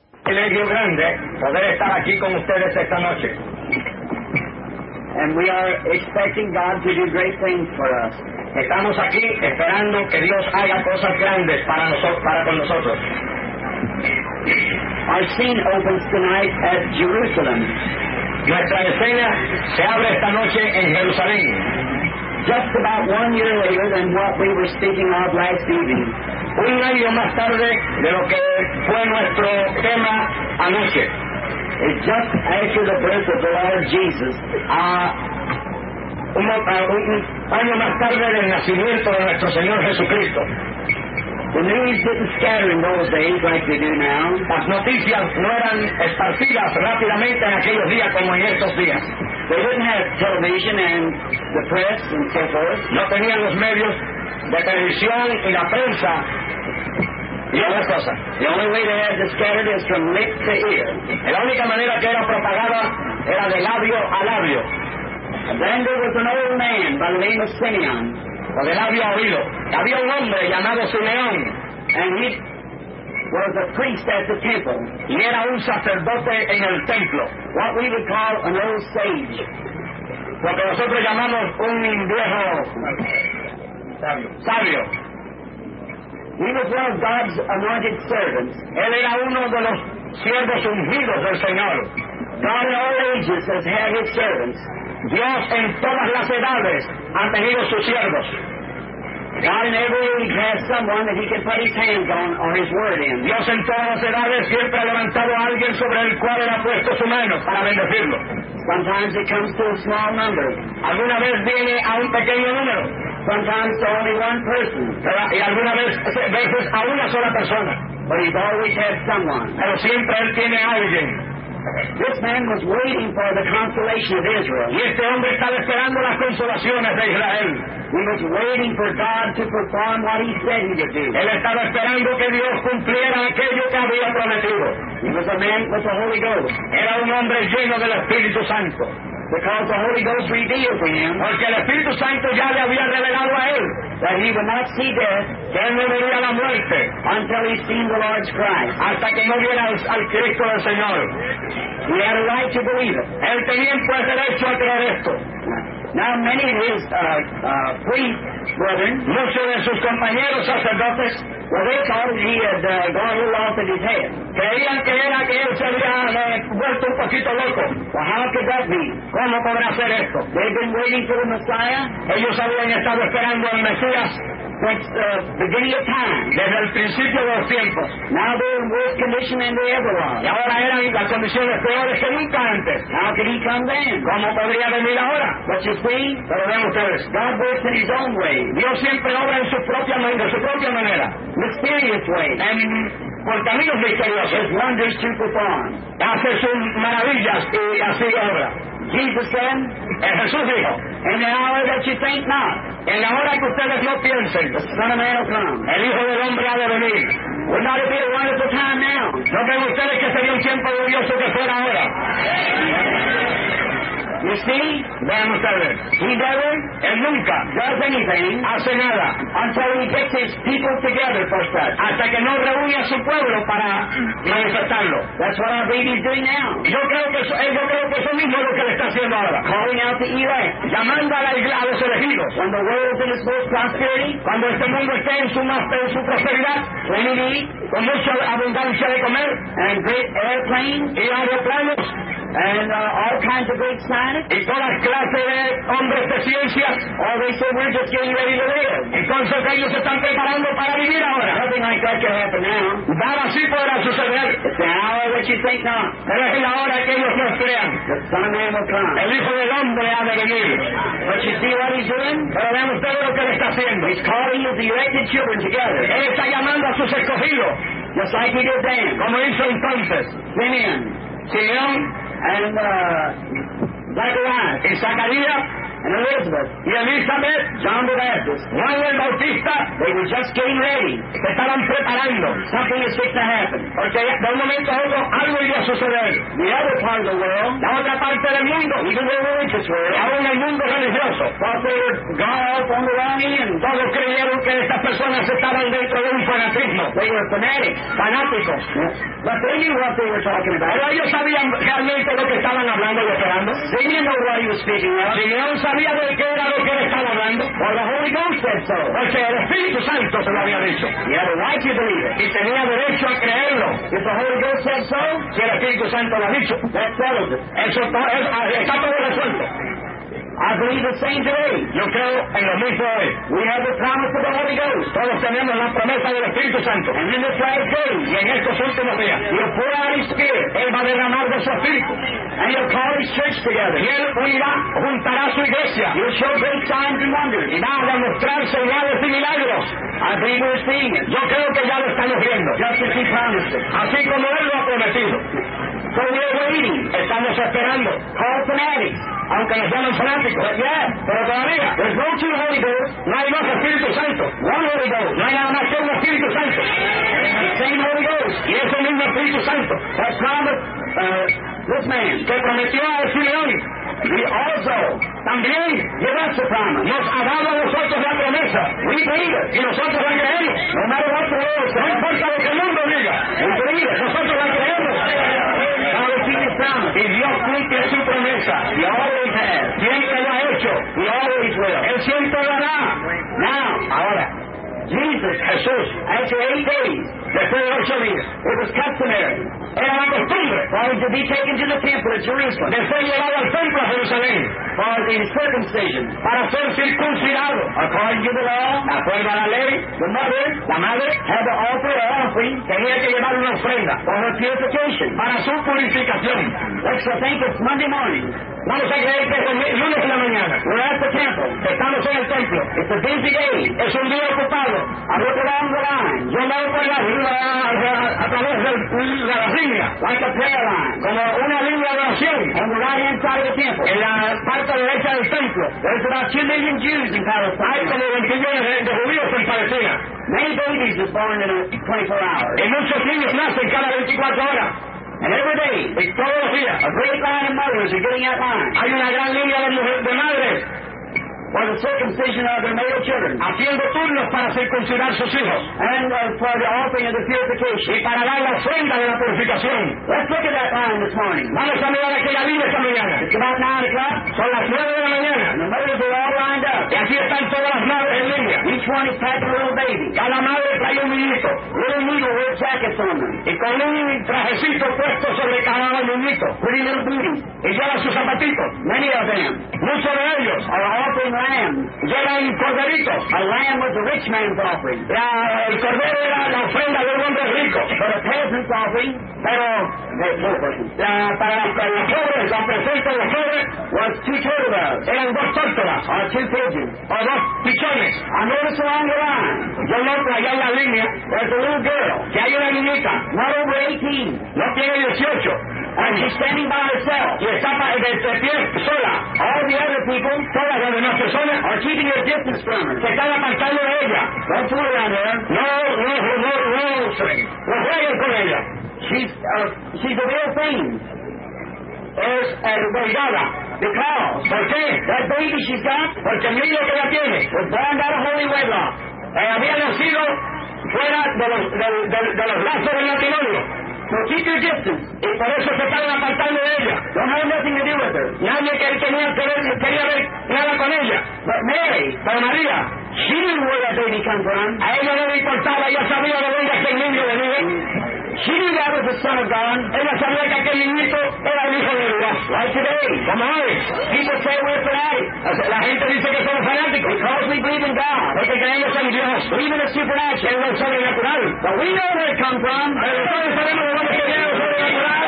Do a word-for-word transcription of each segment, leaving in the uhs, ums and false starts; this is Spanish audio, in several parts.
Privilegio grande poder estar aquí con ustedes esta noche. And we are expecting God to do great things for us. Estamos aquí esperando que Dios haga cosas grandes para nosotros, para con nosotros. Our scene opens tonight at Jerusalem. Nuestra escena se abre esta noche en Jerusalén. Just about one year later than what we were speaking of last evening. Un año más tarde de lo que fue nuestro tema anoche. It's just after the birth of the Lord Jesus. A un, a un año más tarde del nacimiento de nuestro Señor Jesucristo. The news didn't scatter in those days like they do now. Las noticias no eran esparcidas rápidamente en aquellos días como en estos días. They didn't have television and the press and so forth. No tenían los medios de televisión y la prensa y otras cosas. The only way they had to scatter it is from lip to ear. La única manera que era propagada era de labio a labio. And then there was an old man by the name of Simeon. O de labio a oído. Había un hombre llamado Simeón. And he was a priest at the temple. Y era un sacerdote en el templo. What we would call an old sage. Lo que nosotros llamamos un viejo sabio. sabio. He was one of God's anointed servants. Él era uno de los siervos ungidos del Señor. God in all ages has had his servants. Dios en todas las edades ha tenido sus siervos. God in every age has someone that he can put his hands on or his word in. Dios en todas las edades siempre ha levantado a alguien sobre el cual él ha puesto su mano para bendecirlo. Sometimes it comes to a small number. Alguna vez viene a un pequeño número. Sometimes to only one person. Y alguna vez veces a una sola persona. But he's always had someone. Pero siempre él tiene a alguien. This man was waiting for the consolation of Israel. Y este hombre estaba esperando las consolaciones de Israel. He was waiting for God to perform what he said he would do. Él estaba esperando que Dios cumpliera aquello que había prometido. He was a man with the Holy Ghost. Era un hombre lleno del Espíritu Santo. Because the Holy Ghost revealed to him, porque el Espíritu Santo ya le había revelado a él, that he would not see death, que él no vería la muerte, until he seen the Lord's Christ, hasta que no viera al, al Cristo del Señor. He had a right to believe it. Él tenía pues derecho a creer esto. Now many of his uh, uh, priest brethren, muchos de sus compañeros sacerdotes, well, they thought he had uh, gone a little off in his head. Creían que era que él se había eh, vuelto un poquito loco. Well, how could that be? ¿Cómo podrá hacer esto? They've been waiting for the Messiah. Ellos habían estado esperando al Mesías since the beginning of time. Desde el principio de los tiempos. Now they're in worse condition than they ever was. Y ahora eran las condiciones peores que nunca antes. How could he come then? ¿Cómo podría venir ahora? But you see, pero vean ustedes, God works in his own way. Dios siempre obra en su propia manera, de su propia manera, mysterious way, en por caminos misteriosos, his wonders to perform. Hace sus maravillas y así obra. Jesus said, eh, Jesús dijo, in the hour that you think not, en la hora que ustedes no piensen, the Son of Man will come. El Hijo del Hombre ha de venir. Would not it be a wonderful time now? ¿No creen ustedes que sería un tiempo glorioso que fuera ahora? You see, vean ustedes, he never, él nunca does anything, hace nada, until he gets his people together for such. Hasta que no reúne a su pueblo para manifestarlo. That's what our baby's doing now. Yo creo que eso, yo creo que eso mismo es lo que le está haciendo ahora. Calling out the elect, llamando a, la iglesia, a los elegidos. When the world's in its most prosperity, cuando este mundo esté en su más en su prosperidad, plenty to eat, con mucha abundancia de comer, and great airplanes, y aeroplanos, and uh, all kinds of great scientists, y todas clases de hombres de ciencias. All they say, we're just getting ready to live. Entonces ellos se están preparando para vivir ahora. Nothing like that can happen now. Nada así podrá suceder. It's the hour that you think not. Pero es la hora que ellos no crean. The Son of Man will come. El Hijo del Hombre ha de venir. But you see what he's doing? Pero vean ustedes lo que él está haciendo. He's calling his elected children together. Él está llamando a sus escogidos, just like he did then. Como hizo entonces Simeon, Simeón and uh, Zacharias, y Zacarías, and Elizabeth, y Elizabeth, John the Baptist, Juan el Bautista, they were just getting ready. se estaban preparando, Something is fixing to happen. porque de un momento a otro algo iba a suceder. The other part of the world, La otra parte del mundo, even the religious y world, aún el mundo religioso, thought they were gone off on the wrong end. todos creyeron que estas personas estaban dentro de un fanatismo, They were fanatics. fanáticos. But they knew what they were talking about. Pero ellos sabían realmente lo que estaban hablando y esperando. They didn't know what he was speaking of. Simeón sabía de qué era lo que él estaba hablando, Well, the Holy Ghost said so. porque el Espíritu Santo se lo había dicho. You had a right to believe it. Y tenía derecho a creerlo. If the Holy Ghost said so, Si el Espíritu Santo lo ha dicho, that settles it. eso to- es- está todo resuelto. I believe the same today. Yo creo en lo mismo hoy. We have the promise of the Holy Ghost. Todos tenemos la promesa del Espíritu Santo. And in this last day, Y en estos últimos días, He'll pour out His Spirit. Él va a derramar de su Espíritu. And He'll call His church together. Y Él unirá, juntará su iglesia. He'll show great signs and wonders. Y va a demostrar señales y milagros. I believe we're seeing it. Yo creo que ya lo estamos viendo. Just as He promised it. Así como Él lo ha prometido. So we're waiting. Estamos esperando. Call fanatics. Aunque nos llaman fanáticos. But yeah, Pero todavía there's no two Holy Ghosts. no hay más Espíritu Santo. One Holy Ghost. No hay nada más que un Espíritu Santo. The same Holy Ghost. Y ese mismo Espíritu Santo That promised uh, this man. que prometió a Simeón, He also también give us the promise. nos ha dado a nosotros la promesa. We believe it. Y nosotros la creemos. No matter what the world No says. importa lo que el mundo diga. We believe it. Nosotros la creemos. God will keep His promise. Y Dios cumple su promesa. He always has. Siempre lo ha hecho. He always will. Él siempre lo hará. Now, Ahora, Jesus, Jesús, after eight days, después de ocho días, it was customary era la costumbre for Him to be taken to the temple at Jerusalem de ser llevado al templo a Jerusalén for the circumcision. para ser circuncidado. According to the law, De acuerdo a la ley, the mother la madre had to offer an offering tenía que llevar una ofrenda for her purification. para su purificación. Let's think it's Monday morning. Vamos a creer que es el lunes en la mañana. We're at the temple. Estamos en el templo. It's a busy day. Es un día ocupado. I look along the line, Yo me voy por la, a, a través del- de las líneas, like a prayer line, como una línea de oración, on the right hand side of the temple. en la parte derecha del templo. There's about two million Jews in Hay Palestine. como veinte millones de, de judíos en Palestina. Many babies are born in a twenty-four hours. Y muchos niños nacen cada veinticuatro horas. And every day, Y todos los días a great line of mothers are getting that line hay una gran línea de, mujeres, de madres for the circumcision of their male children haciendo turnos para circuncidar sus hijos and uh, for the offering of the purification. y para dar la ofrenda de la purificación. Let's look at that line this morning. Vamos a mirar aquella línea esta mañana. It's about nine o'clock, Son las nueve de la mañana. and the mothers are all lined up. Y aquí están todas las madres en línea. Each one is packing a little baby. Cada madre trae un niñito Little needlework jackets on them. y con un trajecito puesto sobre cada niñito. Pretty little booties. Y lleva sus zapatitos. Many of them Muchos de ellos are offering lambs. llevan corderitos. A lamb was a rich man's offering, La- el cordero era la ofrenda de un hombre rico. but a peasant's offering, Pero the poor person, la, para los pobres, la presenta de los pobres was two turtle doves eran dos tórtolas or two pigeons. o dos pichones. I noticed along the line, Yo noto allá en la línea there's a little girl, que hay una niñita, not over eighteen, no tiene dieciocho and she's años standing by herself. y está pa- de, de pie sola. All the other people Todas las demás personas are keeping their distance from her. se están apartando de ella. Don't fool around her. No, no, no, no, no jueguen con ella. She's uh, she's a real thing. Es delgada. Because ¿Por qué? that baby she's got Porque el niño que ella tiene was born out of holy wedlock. eh, había nacido fuera de los, de, de- de los lazos del matrimonio. So keep your distance. Y por eso se estaban apartando de ella. Don't have nothing to do with her. Nadie que tenía que ver, quería ver nada con ella. But Mary, Pero María, she knew where that baby come from. a ella no le importaba, ella sabía de dónde aquel niño venía. She knew that was the Son of God. Ella sabía que aquel niñito era el hijo de Dios. Like today, Como hoy, people say we're fanatics la gente dice que somos fanáticos because we believe in God, porque creemos en Dios, believe in the supernatural. en lo sobrenatural. But we know where it comes from. Pero nosotros sabemos de dónde viene lo sobrenatural.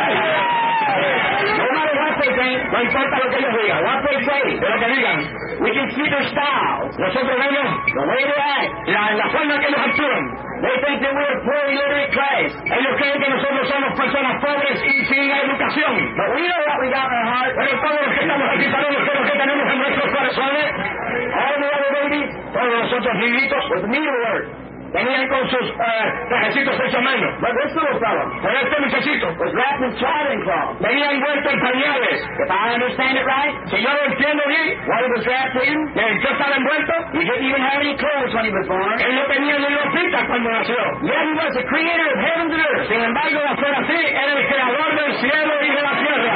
No matter what they think, No importa lo que ellos digan, what they say, de lo que digan. we can see their styles, Nosotros vemos the way they act. la, la forma que ellos actúan. They think that we're a poor illiterate class. Ellos creen que nosotros somos personas pobres y sin en la educación. But we know what we got in our heart. Pero todos los que estamos aquí sabemos que lo que tenemos en nuestros corazones, All the other babies todos los otros niñitos, with needlework. venían con sus eh, trajecitos hechos a mano. But this little fellow Pero este muchachito was wrapped in swaddling cloth. venía envuelto en pañales. If I understand it right, Si yo lo entiendo bien, what he was wrapped in, ¿en qué estaba envuelto? he didn't even have any clothes when he was born. Él no tenía ni ropita cuando nació. Yet he was the creator of heavens and earth. Sin embargo, de ser así, era el creador del cielo y de la tierra.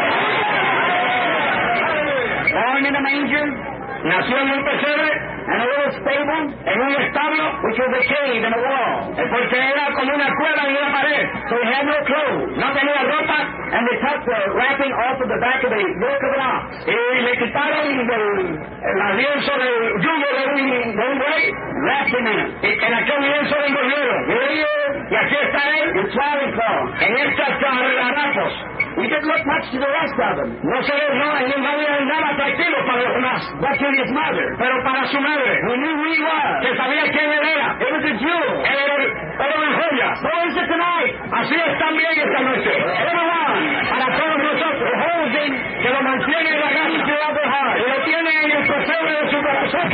Born in a manger, Nació en un pesebre, and a little stable, en un establo, which was a cave in a wall. porque era como una cueva en una pared. So he had no clothes. No tenía ropa And they took the wrapping off of the back of the yoke of an ox. y le quitaron del, el lienzo del yugo de un, de un buey Wrapped him in it. y en aquel lienzo lo envolvieron. Y aquí está él, In swaddling cloth. en estas harapos. He didn't look much to the rest of them. No se ve no, no había nada atractivo para los demás, But to his mother, pero para su madre, who knew who he was, que sabía quién él era, it was a jewel. él era, era una joya. So is it tonight. Así es también esta noche. Everyone, Para todos nosotros, holds him que lo mantiene en la into casa of their heart. y lo tiene en el pesebre de su corazón.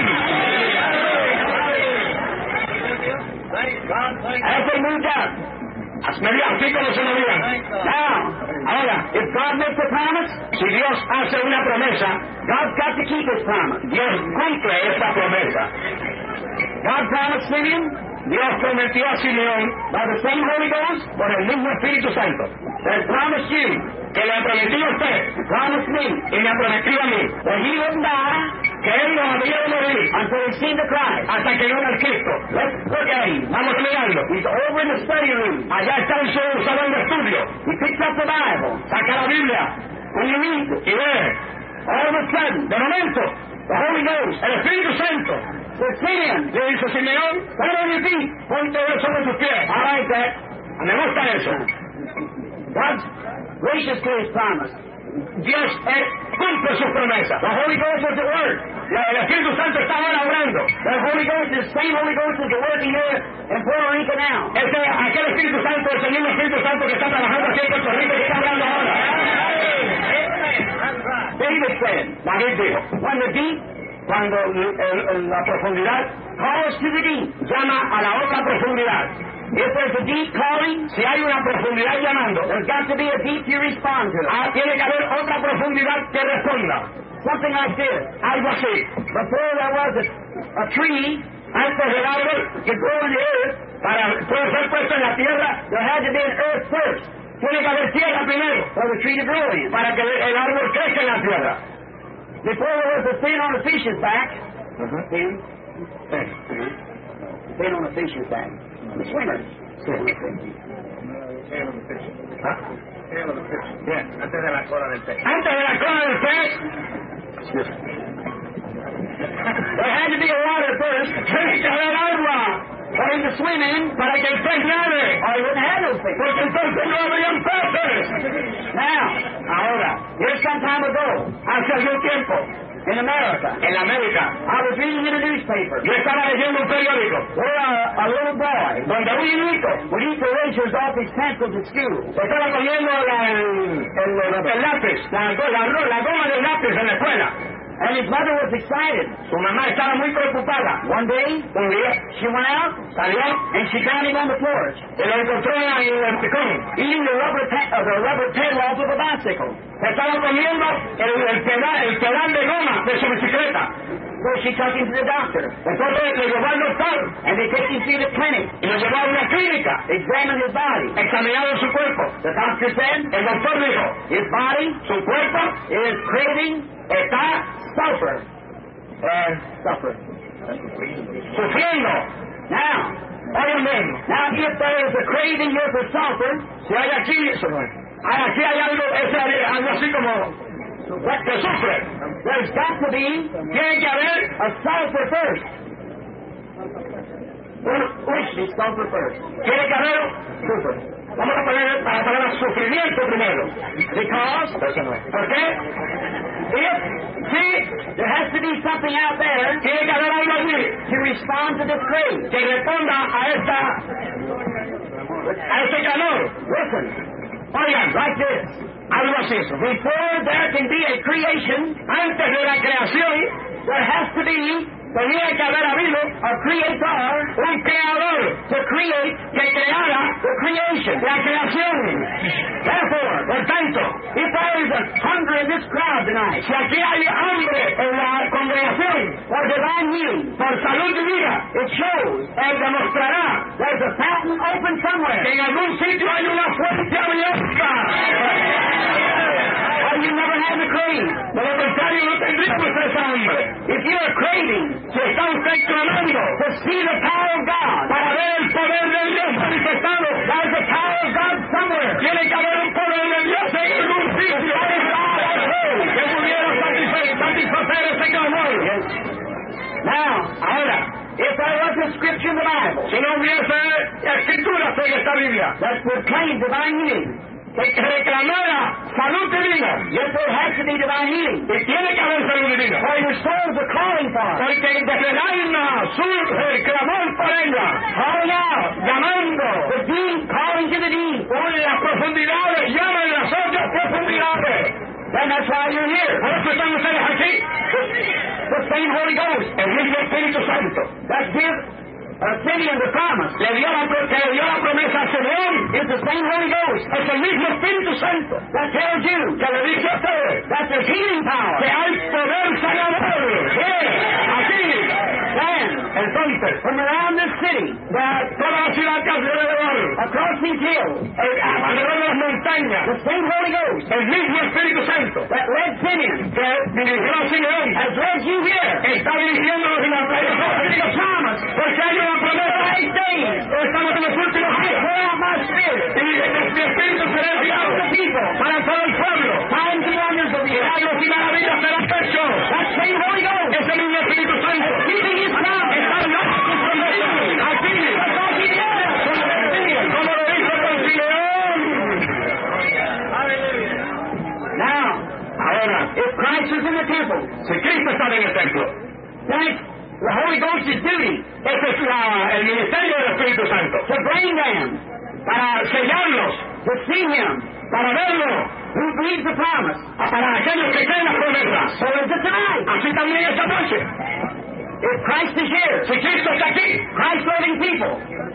As they moved up. Así como se movían. Now, Ahora, if God makes a promise, si Dios hace una promesa, God's got to keep his promise. Dios cumple esta promesa. God promised Simeon Dios prometió a Simeón by the same Holy Ghost por el mismo Espíritu Santo that promised you, que le ha prometido a usted promised me, y me ha prometido a mí that he wouldn't die que Él no había de morir until he seen the Christ. hasta que vio al Cristo. Let's look at him. Vamos a mirarlo. He's over in the study room. Allá está en su salón de estudio. He picks up the Bible. Saca la Biblia And he reads it. y lee. All of a sudden, De momento, the Holy Ghost el Espíritu Santo says, Simeon, le dice: Simeón, stand on your feet. ponte sobre tus pies. I like that. Me gusta eso. God's gracious to his promise. Dios eh, cumple sus promesas. The Holy Ghost was at work. La- El Espíritu Santo está ahora obrando. The Holy Ghost, the same Holy Ghost is at work here in Puerto Rico now. Ese, aquel Espíritu Santo es el mismo Espíritu Santo que está trabajando aquí en Puerto Rico y que está hablando ahora. David said, David dijo: when the deep cuando el- el- la profundidad calls to the deep, llama a la otra profundidad. if there's a deep calling, Si hay una profundidad llamando, there's got to be a deep you respond to it. ah, tiene que haber otra profundidad que responda. Something like this. Algo así. Before there was a, a tree Antes del árbol to grow in the earth, para poder ser puesto en la tierra, there had to be an earth first tiene que haber tierra primero for the tree to grow in. para que el árbol crezca en la tierra. Before there was a fin on a fish's back, fin, fin on a fish's back, the swimmers. ¿Ah? Bien, antes de la cola del pez. Antes de la cola del pez, There had to be a water first tiene que haber agua for him to swim in, para que el pez nade, or he wouldn't have those things. porque entonces no habrían peces. Now, Ahora, here's some time ago hace algún tiempo, in America, en América, I was reading in a newspaper yo estaba leyendo un periódico where a, a little boy donde un niñito would eat the erasers off his pencils at school. se estaba comiendo la- el, el- el lápiz, la, la, la goma del lápiz en la escuela. And his mother was excited. Su mamá estaba muy preocupada. One day, Un día she went out salió and she found him on the porch, y lo encontró en el picón. eating the rubber, pe- uh, the rubber pedal off of a bicycle. Estaba comiendo el, el, pedal, el pedal de goma de su bicicleta. So she took him to the doctor, Entonces le llevó al doctor and they took him to the clinic, y lo llevó a una clínica. examined his body. Examinaron su cuerpo. The doctor said El doctor dijo: his body su cuerpo is craving está sulfur. eh, Sulfur. sufriendo. Now, Oigan bien, now if there is a craving here for sulfur, si hay aquí, hay- aquí hay algo, ese, algo así como que sufre. there's got to be Tiene que haber a sulfur first. un, Which is sulfur first? tiene que haber sufre. Vamos a poner la palabra sufrimiento primero. Because ¿Por qué? if, see, there has to be something out there Tiene que haber algo allí to respond to this crave. que responda a esta a este calor. Listen, Oigan, like this. Algo así eso. Before there can be a creation, Antes de la creación, there has to be tenía que haber habido a creator un creador to create que creara the creation. la creación. Therefore, Por tanto, if there is a hunger in this crowd tonight si aquí hay hambre en la congregación for divine healing, por salud divina, it shows Él demostrará there's a fountain open que somewhere. en algún sitio hay una fuente abierta. Or you never had the crave. De lo contrario, no tendríamos esa hambre. If you're craving Si está usted clamando to see the power of God, para ver el poder de Dios manifestado, there's a power of God somewhere. tiene que haber un poder de Dios en algún sitio que pudiera satisfacer, satisfacer ese clamor. Now, Ahora, if there was a scripture in the Bible si no hubiese escrituras en esta Biblia that proclaimed divine healing, que reclamara salud divina, yes, there has to be divine healing. y tiene que haber salud divina, For your souls are calling for it. porque desde el alma surge el clamor por ella, Calling out. llamando The deep calling to the deep. por las profundidades, llaman las otras profundidades. Then that's why you're here. Por eso están ustedes aquí. The same Holy Ghost El mismo Espíritu Santo that give uh, Simeon the promise le dio la, pro- que le dio la promesa a Simeón. is the same Holy Ghost Es el mismo Espíritu Santo that tells you que le dice a ustedes that there's healing que power. hay poder sanador. Here. Aquí. Then, Entonces, from around this city, de toda la ciudad que alrededor, across these hills, eh, alrededor de las montañas, the same Holy Ghost el mismo Espíritu Santo that led Simeon que dirigió a Simeón has led you here. está dirigiéndonos en la The promise. porque hay una promesa. Eight days. Estamos en los últimos I días. pour out my spirit. Y mi Espíritu será enviado para todo el pueblo. Signs and wonders will be done. Milagros y maravillas serán hechos. That same Holy Ghost Es el mismo Espíritu Santo. keeping his promise. Está hablando con Simeón. Así, That's all he did. como lo dijo con Simeón. Now, Ahora, if Christ was in the temple, si Cristo está en el templo, then it's the Holy Ghost's duty ese es la, el ministerio del Espíritu Santo. to bring them, Para sellarlos, to see him, para verlo, who believes the promise. para aquellos que creen las promesas. So is it tonight. Así también esta noche. If Christ is here, Si Cristo está aquí, Christ-loving people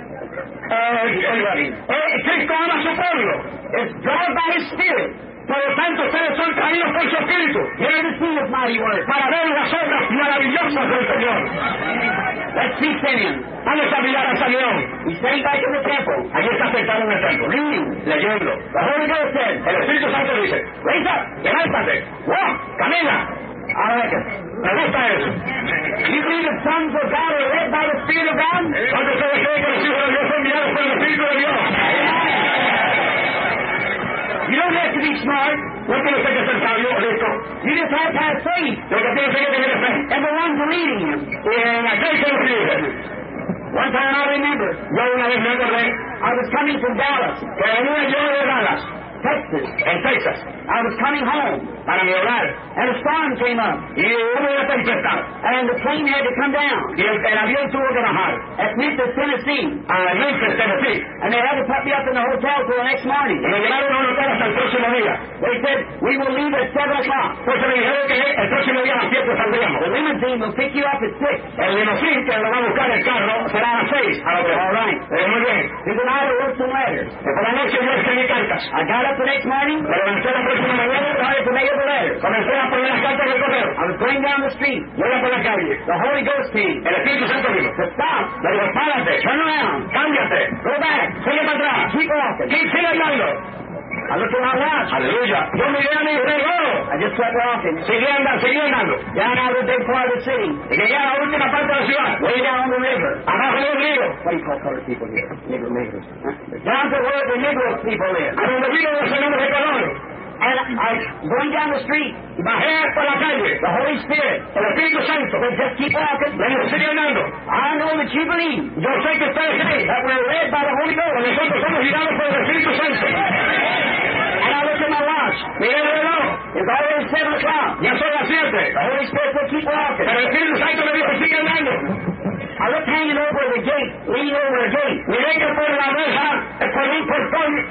eh, eh, Cristo ama a su pueblo. is drawn by his Spirit Por lo tanto, ustedes son traídos por su Espíritu here to see his mighty work. para ver las obras maravillosas del Señor. Let's see Simeon. Vamos a mirar a Simeón. He's sitting back in the temple, Allí está sentado en el templo, reading. leyendo. The Holy Ghost said, El Espíritu Santo dice, raise up, levántate, walk. camina. I like it. Me gusta eso. You believe the sons of God are led by the Spirit of God? ¿Cuántos de ustedes creen que los hijos de Dios son guiados por el Espíritu de Dios? You don't have to be smart. No tiene usted que ser sabio o listo. You just have to have faith Lo que tiene usted que tener es fe. in the one leading him. Y en aquel que nos dirige. One time I remember, Yo una vez me acordé I was coming from Dallas, que venía yo de Dallas, Texas. en Texas, I was coming home, para mi hogar, and a storm came up, y hubo una tempestad, and the plane had to come down y el, el avión tuvo que bajar at Memphis, Tennessee, a Memphis, Tennessee, and they had to put me up in the hotel till the next morning. y me llevaron a un hotel hasta el próximo día. They said, we will leave at seven o'clock. Pues me dijeron que el próximo día a las siete saldríamos. The limousine will pick you up at six. El limosín que lo va a buscar el carro será a las seis. A lo que, All right. Eh, muy bien. He said, I will wrote some letters. Eh, Por la noche yo escribí cartas. I got up the next morning, Me levanté la próxima mañana, started to make up the letters. comencé a poner las cartas del correo. I was going down the street. Yo iba por la calle. The Holy Ghost came. El Espíritu Santo vino. To stop. Le digo, párate, Turn around. cámbiate, Go back. sigue para atrás, Keep walking. y sigue andando. I looked at my watch. Aleluya. Yo miré a mi reloj. I just kept walking. Seguí andando, seguí andando. Down out of the big part of the city. Y llegué a la última parte de la ciudad. Way down the river. Abajo del río. What do you call colored people here? Negro, niggers. Huh? Down to where the Negro people live. A donde viven los hermanos de color. And I, going down the street, Bajé por la calle. the Holy Spirit El Espíritu Santo. said, just keep walking. Le digo, sigue andando. I know that you believe Yo sé que ustedes creen that we're led by the Holy que Ghost. nosotros somos guiados por el Espíritu Santo. And I looked at my watch. Miré el reloj. It's already seven o'clock. Ya son las siete. The Holy Spirit said, keep walking. Pero el Espíritu Santo me dijo, sigue andando. I looked hanging over the gate, leaning over the gate. Miré que por la reja, por un portón,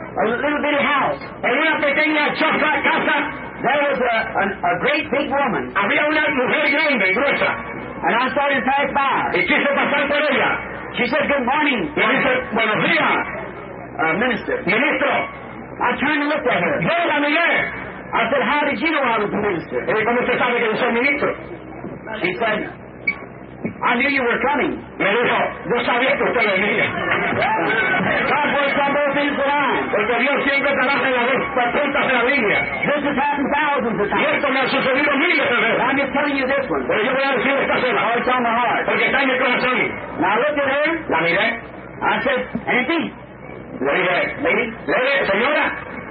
a little bitty house. En una pequeña choza, casa, There was a, a, a great big woman, había una mujer grande, gruesa, and I started to pass by. y quiso pasar por ella. She said, "Good morning, Y dice, buenos días, uh, minister." ministro. I turned and looked at her. Yo la miré. I said, "How did you know I was a minister?" Eh, ¿Cómo usted sabe que yo soy ministro? She said, "I knew you were coming." Me dijo, yo sabía que usted venía. God works on both ends of the line. Porque Dios siempre trabaja en las dos puntas de la línea. This has happened thousands of Y times. esto me ha sucedido miles de But veces. I'm just telling you this one. Pero yo voy a decir esta sola. Oh, it's on my heart. Porque está en mi corazón. Now I looked at her. La miré. I said, "Auntie, Le dije, lady, lady, señora,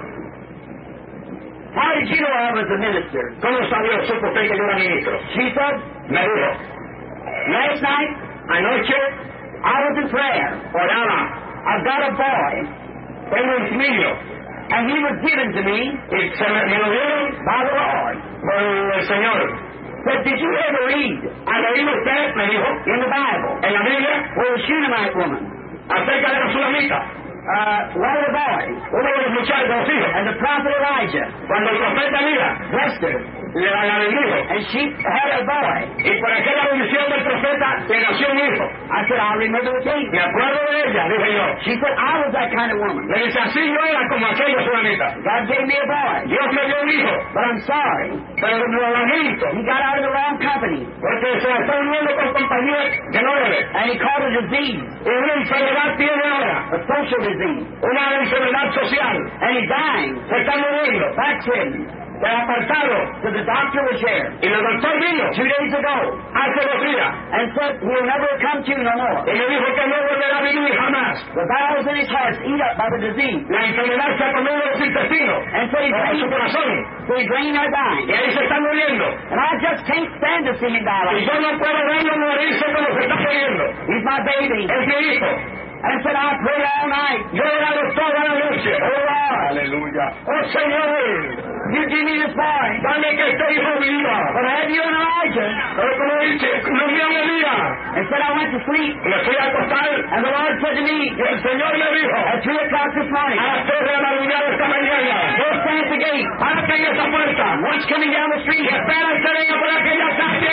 how did you know I was a minister?" ¿cómo sabía supo usted que yo era ministro? She said, Me dijo, "Last night anoche I was in prayer. oraba, I've got a boy, tengo un niño, and he was given to me y se me, me lo dieron by the Lord." por el Señor. Said, "Did you ever read ¿Ha leído usted, me dijo, in the Bible en la Biblia, where the Shunammite woman, acerca de la Sulamita? uh, one of the boys, Uno de los muchachos, de los hijos, and the prophet Elijah cuando el profeta Elías blessed her, le la bendijo, and she had a boy." y por aquella bendición del profeta le nació un hijo. I said, "I'll remember the date." Me acuerdo de ella, dije yo. She said, "I was that kind of woman. Le dice, así yo era como aquella Sulamita. God gave me a boy, Dios me dio un hijo, but I'm sorry. pero lo lamento, He got out of the wrong company, porque se está uniendo con compañías que no debe. and he caught a disease, Y una enfermedad tiene ahora, a social disease, una enfermedad social. and he's dying, Se está muriendo, backslidden. se ha apartado. So the doctor was there Y el doctor vino two days ago hace dos días and said he'll never come to no more. y me dijo que no volverá a vivir jamás. The bowels in his heart eat up by the disease, La enfermedad se ha comido los intestinos, and so he's en su laying, corazón, so he's laying there y dying. ahí se está muriendo. And I just can't stand to see him die Y like yo that. no puedo verlo morirse como se está muriendo. He's my baby. Es mi hijo. And said, "I prayed all night. Yo he orado toda la noche. Oh Lord, Aleluya. Oh Señor, you give me this boy. dame que este hijo viva. But I had you and Elijah." Pero como dice, no me han Elías. And said, "I went to sleep. Me fui a acostar And the Lord said to me y el Señor me dijo, at three o'clock this morning, a las tres de la madrugada esta mañana, go stand at the gate. párate en esa puerta. Watch coming down the street. Y espera que venga por aquella calle.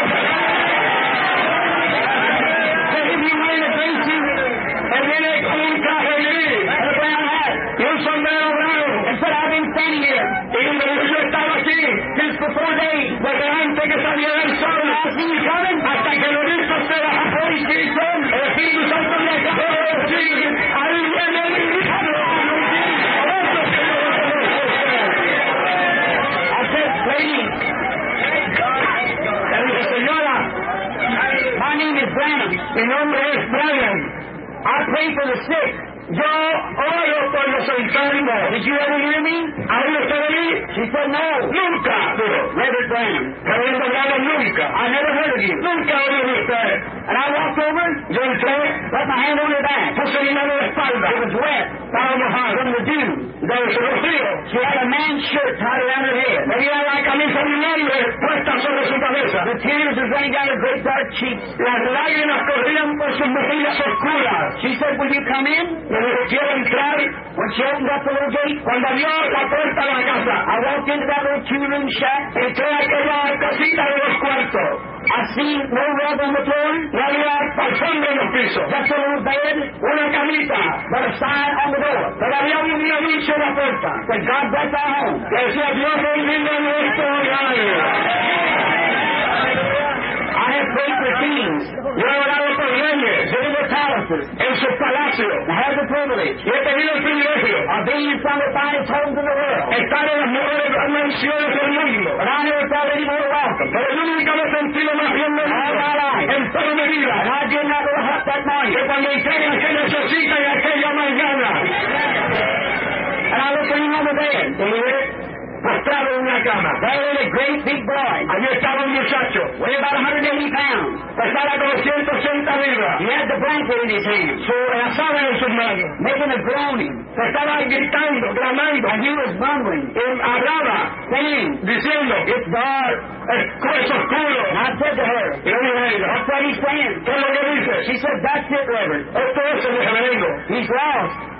Said, "If you wearing a green suit Él viene con un traje gris and a brown hat." y un sombrero bravo. And said, "I've been standing here Y me dijo, yo estaba aquí since before day. desde antes que saliera el sol. I see you coming. Hasta que lo visto se baja. Holy Spirit son. El Espíritu Santo me acabó de decir, ahí viene el diablo. I said, "Lady, Le dije, señora, my name is Branham. mi nombre es Brian. I pray for the sick. Yo oro por los enfermos. Did you ever hear me?" ¿Aún usted de mí? She said, "No. Nunca, dijo. Reverend Branham, Reverendo Branham, nunca. I never heard of you." Nunca oí de usted. And I walked over, Yo entré, put my hand on her back. puse mi mano de espalda. It was wet Estaba mojado. from the dew. Del rocío. She had a man's shirt tied around her head. Tenía la camisa de un hombre puesta sobre su cabeza. The tears were running down her great dark cheeks. Las lágrimas corrían por sus mejillas oscuras. She said, "Will you come in?" Me dijo, quiero entrar. When she opened up the little gate, Cuando abrió la puerta de la casa, I walked into that little two-room shack. entré a aquella casita de dos cuartos. I seen no rug on the floor, No había alfombra en los pisos. just a little bed, Una camita. but a sign on the door. Pero había un aviso en la puerta. Said, "God bless our home." Que decía, Dios bendiga nuestro hogar. I have prayed for kings, Yo he orado por reyes in their palaces, en sus palacios. and had the privilege Y he tenido el privilegio of being in some of the finest homes in the world. de estar en las mejores mansiones del mundo. But I never felt any more welcome. Pero yo nunca me he sentido más bienvenido en toda mi And vida I did not little hut that morning. que cuando entré en aquella chocita y aquella mañana. And I looked at him on the bed. Y miré postrado en una cama. There was a great big boy, Allí estaba un muchacho, weighed about one hundred eighty pounds. pesaba como ciento ochenta libras, He had the blanket in his hand, su azada en sus manos. making a groaning. Se estaba gritando, clamando, And he was mumbling, y hablaba, saying, diciendo, "It's dark." es oscuro. And I said to her, Y yo dije a ella, "That's what he's saying." ¿qué es lo que dice? She said, "That's it, Reverend. Esto es el reverendo. He's lost.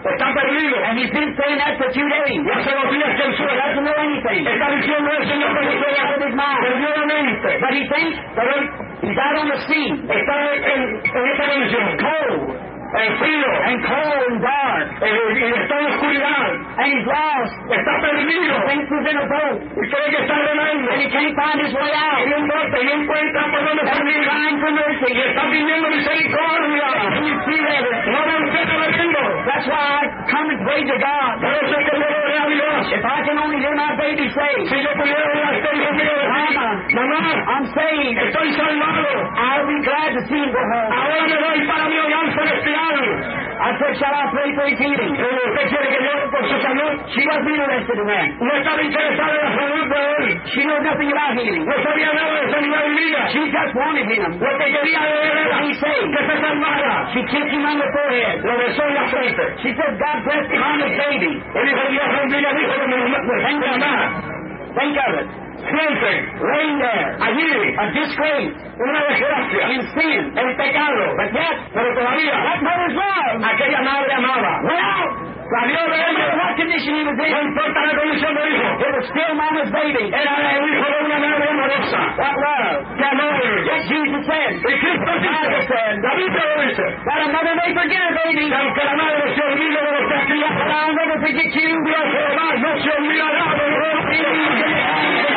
está perdido. And he's been saying that for two days. Y hace dos días que él He suena. doesn't know anything. Está diciendo el Señor que no He's out of his mind. perdió la mente. But he thinks Pero él he's out on the scene. está en, en esta dimensión. Cold. En frío. And cold and dark. Eh, y está en oscuridad. And he's lost. Está perdido. He thinks he's in a boat. Y cree que está remando. And he can't find his way out. Y no importa, y no encuentra por dónde And he's salir. crying for mercy. Y está pidiendo misericordia. And you see that? No me usted perdiendo. That's why I come and pray to God. Por eso es que yo le a Dios. If I can only hear my baby say, Si yo pudiera ver a este hijo mío decir, mamá, I'm saved, estoy salvado. I'll be glad to see him go home. Ahora me voy para mi hogar celestial. I said, shall I pray for his healing? Pero usted quiere que yo por su salud. She wasn't interested in that. No estaba interesada en la salud de él. She knows nothing about healing. No sabía nada de sanidad y vida. She just wanted him. Lo que quería de él era He said, que se salvara. she kissed him on the forehead. Lo besó en la frente. She said, God bless the honest baby. El hijo de Dios bendiga al hijo de mi Think of mamá. it. Think of it. Sienten, Laying there. allí, A disgrace. una desgracia, In sin. en pecado. But yet, Pero todavía, that mother's love. aquella madre amaba. Well, Salió de no matter ella. what condition he was No in, importa la condición del hijo. it was still mama's baby. Era el hijo de una madre amorosa. What love? ¡Qué amor! Yet Jesus said, Y Cristo dice, la Biblia lo dice, that a mother may forget her baby, que aunque la madre se olvide de los que ha criado, but I'll never forget you. Dios Jehová no se olvidará de los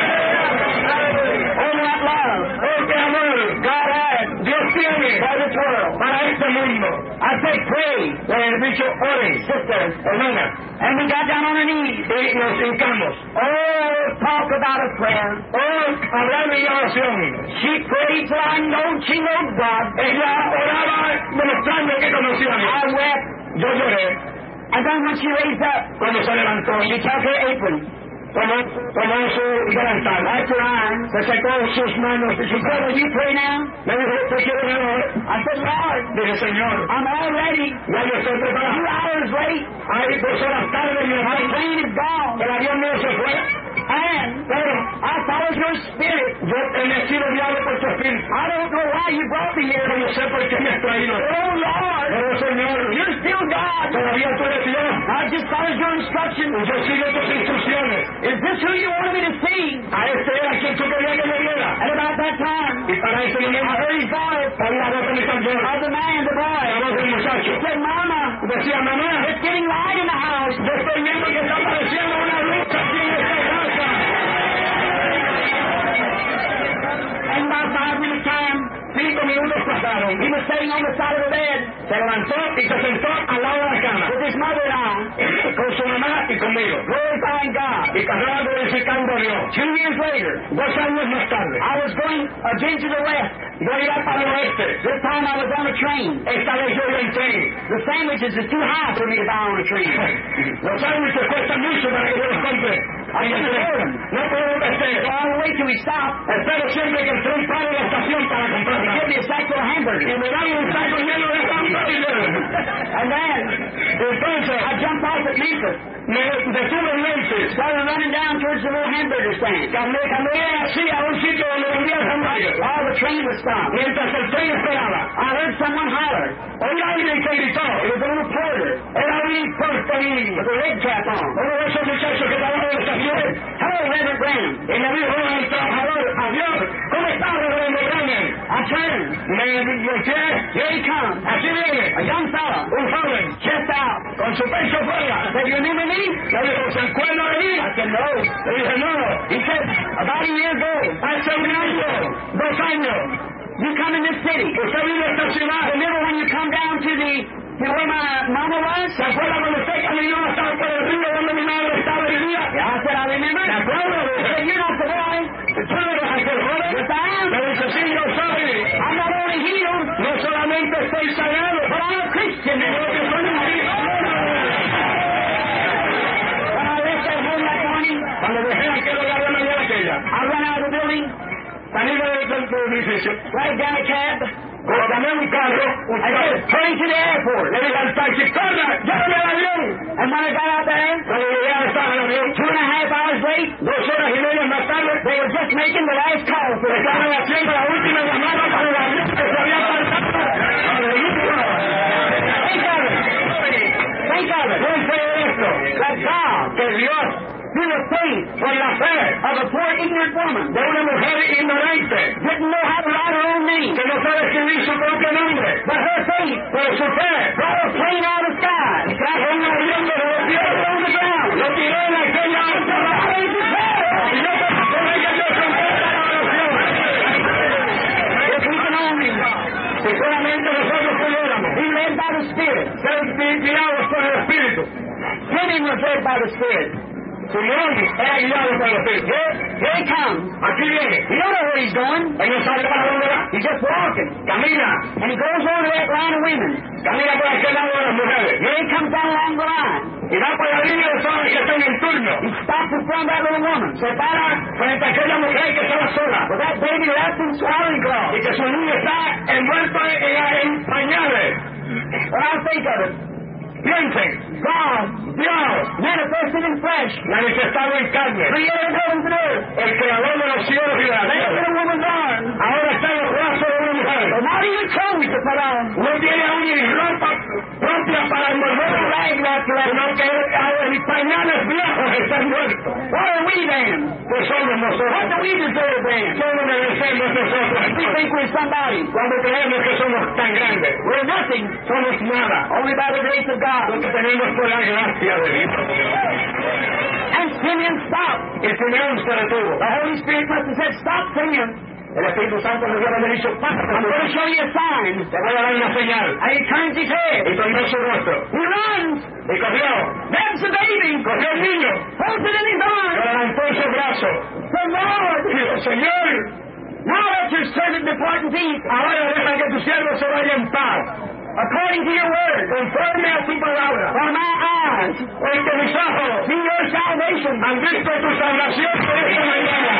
Oh, that love. ¡Oh, qué amor! God has Dios tiene for this world. para este mundo. I say pray, Le he dicho, oren, sister. hermana, And we got down on our knees. y nos hincamos. Oh, talk about a prayer. Oh, hablar de oración. She prayed till I know she knows God. Ella oraba demostrando que conocía a I Dios. wept. Yo lloré And then when she raised up, cuando se levantó. she took her apron, Tomó, tomó su delantal. wiped her eyes. Se secó sus manos y She sus said, will manos. you pray now? Me dijo, ¿usted quiere orar? I said, Lord, Dije, Señor, I'm all ready. ya yo estoy Two preparado. hours late. Hay dos horas tarde y My el plane is gone. el avión mío se fue. And Pero I followed your spirit. yo he sido guiado por tu espíritu. I don't know why you brought me here. Pero no sé por qué me has traído. Oh, Lord, Pero Señor, you're still God. todavía tú eres Dios. I just followed your instructions. Yo sigo tus instrucciones. Is this who you wanted me to see? A este era quien tú querías que me viera. And about that time, Y para ese I momento, heard his voice. oí la voz de mi canción. Of the man, the boy. La voz del muchacho. He said, Mama, Decía, mamá, it's getting light in the house. yo estoy viendo que está apareciendo una luz aquí en esta casa. And about five minutes time, Cinco minutos pasaron. he was sitting on the side of the bed Se levantó y se sentó al lado de la cama. with his mother and I, Con su mamá y conmigo. glorifying God. Y estaba glorificando a Dios. Two years later, Dos años más tarde, I was going again to the west. yo iba para el oeste. This time I was on a train. Esta vez yo iba en tren. The sandwiches is too high for me to buy on a train. Los sándwiches cuestan mucho para que yo los compre. I can afford them. No puedo So vestir. I'll wait till we stop. Espero siempre que el tren pare en la estación para Give comprarla. me a sack full of Y hamburgers. me dan un saco lleno de hamburguesas. And then Entonces, I jumped off at Memphis. me detuve en Memphis. Started running down towards the little hamburger stand. Caminé, caminé así a un sitio donde vendían hamburguesas. While the train was stopped, Mientras el tren esperaba, I heard someone holler. oí a alguien que gritó. It was a little porter Era un porterín. with a red cap on. Uno de esos muchachos que trabajan en la estación. Hello, Reverend Branham. Y me dijo al trabajador, adiós, ¿cómo estás, reverendo Branham? I turned. Me volteé, Here he comes. aquí viene, A young fella, un joven, chest out. con su pecho fuera. Said, you remember me? Le dijo, ¿se acuerda de mí? I said, no. Le dije, no. He said, about a year ago, Hace un año, dos años, you come in this city. usted vino a esta ciudad. Remember when you come down to the to where my mama was? ¿Se acuerda cuando usted caminó hasta por el río donde mi madre estaba vivía? Yeah, I said, I remember. ¿Se acuerda? He said, you're not the boy. ¿Tú no eres aquel joven? Yes, I am. Le dije, sí, yo soy. I'm not only healed, No solamente estoy sanado, but I'm a Christian. sino que soy un cristiano. When I left that home that morning, Cuando dejé aquel hogar de mañana aquella, I ran out of the building, salí del del edificio, right down a cab. llamé un carro, un I carro. said, hurry to the airport. Le dije al taxi, corra, llévame al avión. And when I got out there, Cuando llegué al estado del avión, two and a half hours late, dos horas y media más tarde, they were just making the last call for the estaban haciendo la última llamada para el avión que se había apartado. Aleluya. Think of it. Think of it. Piense en esto. That God, Que Dios, through the faith por la fe of a poor ignorant woman, de una mujer ignorante, didn't know how to write her own name, que no sabe escribir su propio nombre, but her faith pero su fe brought a plane out of the sky, trajo un avión de los cielos on the ground, lo tiró en aquella alta barra y no con ella Dios contesta la oración. if we can only Si solamente nosotros pudiéramos be led by the Spirit. ser guiados por el Espíritu. Simeon was led by the Spirit. Simeón era guiado por el Espíritu. Here, here he comes. Aquí viene. He don't know where he's going. Él no sabe para dónde va. He's just walking. Camina. And he goes over to that line of women. Camina por aquel lado de las mujeres. Here he comes down along the line. Y va por la línea de hombres que están en turno. He stops in front of that little woman. Se para frente a aquella mujer que estaba sola. With that baby wrapped in swaddling Y cloth. que su niño está envuelto en, en, en pañales. When I think of it, Piensen. God, Dios, manifested in flesh, manifestado en carne. created heavens and earth, El creador de los cielos y de la laid in tierra. a woman's arms, Ahora está en los brazos de una mujer. but not even clothes to put on. No tiene aún ni ropa propia para envolver un rag, sino que hay pañales viejos están muertos. What are we then? Pues somos What do nosotros. we deserve then? ¿Cómo merecemos nosotros? We think we're somebody. Cuando creemos que somos tan grandes, We're nothing, somos nada. only by the grace of Lo God. que tenemos por la gracia de Dios. And Simeon stopped. Y Simeón se detuvo. The Holy Spirit must have said, stop, Simeon. El Espíritu Santo le había dicho, I'm going to show you a sign. te voy a dar una señal. And he turns his head. Y tomó su rostro. He runs. Y cogió. Grabs the baby. Cogió el niño. Holds it in his Lo arms. levantó en su brazo. The Lord. Y dijo, Señor, Now let your servant depart in peace. ahora deja que tu siervo se vaya en paz. According to your word. Conforme a tu palabra. For my eyes Porque mis ojos see your salvation. han visto tu salvación por esta mañana.